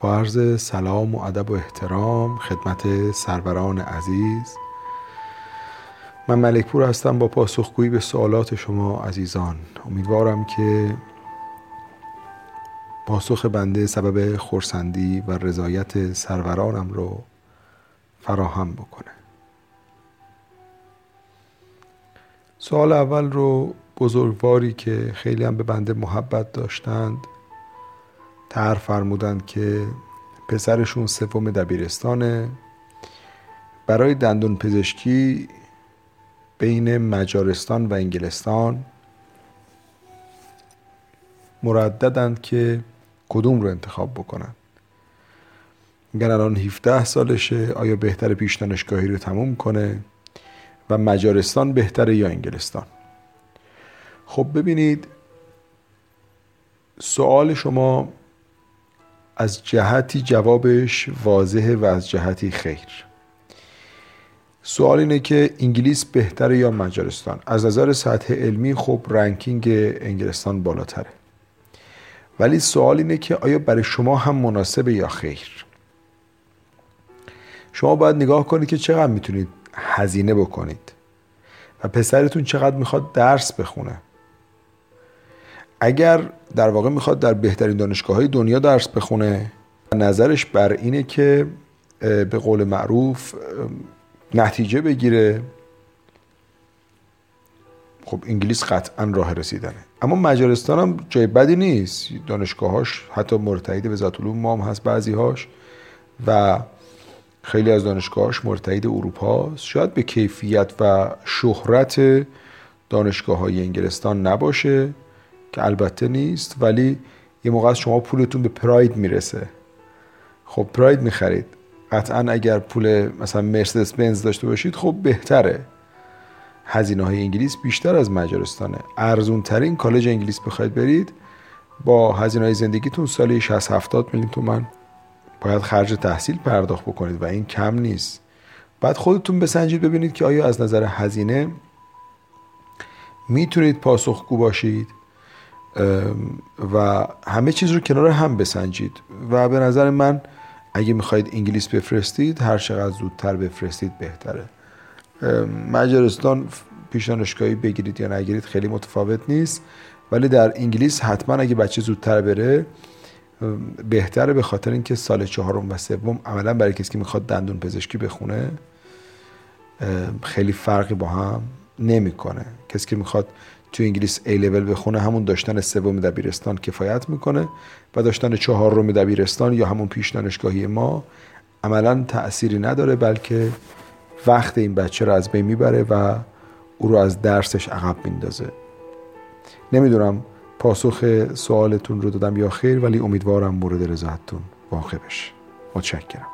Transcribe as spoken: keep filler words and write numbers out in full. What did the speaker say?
با عرض سلام و ادب و احترام خدمت سروران عزیز، من ملکپور هستم با پاسخگویی به سوالات شما عزیزان. امیدوارم که پاسخ بنده سبب خرسندی و رضایت سرورانم رو فراهم بکنه. سوال اول رو بزرگواری که خیلی هم به بنده محبت داشتند طرح فرمودند که پسرشون سوم دبیرستانه، برای دندون پزشکی بین مجارستان و انگلستان مرددند که کدوم رو انتخاب بکنن. میگن الان هفده سالشه، آیا بهتر پیش دانشگاهی رو تموم کنه و مجارستان بهتره یا انگلستان؟ خب ببینید، سوال شما از جهتی جوابش واضحه و از جهتی خیر. سوال اینه که انگلیس بهتره یا مجارستان. از نظر سطح علمی خب رنکینگ انگلستان بالاتره، ولی سوال اینه که آیا برای شما هم مناسبه یا خیر. شما باید نگاه کنید که چقدر میتونید هزینه بکنید و پسرتون چقدر میخواد درس بخونه. اگر در واقع میخواد در بهترین دانشگاه‌های دنیا درس بخونه، نظرش بر اینه که به قول معروف نتیجه بگیره، خب انگلیس قطعا راه رسیدنه. اما مجارستان هم جای بدی نیست، دانشگاهاش حتی مرتهید وزارت علوم ما هم هست بعضیهاش و خیلی از دانشگاهاش مرتهید اروپا هست. شاید به کیفیت و شهرت دانشگاه‌های انگلستان نباشه که البته نیست، ولی یه موقع از شما پولتون به پراید میرسه. خب پراید میخرید، قطعا اگر پول مثلا مرسدس بنز داشته باشید خب بهتره. هزینه های انگلیس بیشتر از مجارستانه. ارزون ترین کالج انگلیس بخواید برید با هزینه های زندگیتون سالی شصت هفتاد میلیون تومان باید خرج تحصیل پرداخت بکنید و این کم نیست. بعد خودتون بسنجید ببینید که آیا از نظر هزینه میتونید پاسخگو باشید و همه چیز رو کنار هم بسنجید. و به نظر من اگه میخواید انگلیس بفرستید هر چقدر زودتر بفرستید بهتره. مجارستان پیش دانشگاهی بگیرید یا نگیرید خیلی متفاوت نیست، ولی در انگلیس حتما اگه بچه زودتر بره بهتره، به خاطر اینکه سال چهارم و سوم عملا برای کسی که میخواد دندون پزشکی بخونه خیلی فرقی با هم نمیکنه. کسی که میخواد تو انگلیس ای لول بخونه همون داشتن سوم دبیرستان کفایت میکنه و داشتن چهارم دبیرستان یا همون پیش دانشگاهی ما عملا تأثیری نداره، بلکه وقت این بچه رو از بین میبره و او رو از درسش عقب میندازه. نمیدونم پاسخ سوالتون رو دادم یا خیر، ولی امیدوارم مورد رضایتتون واقع بشه. متشکرم.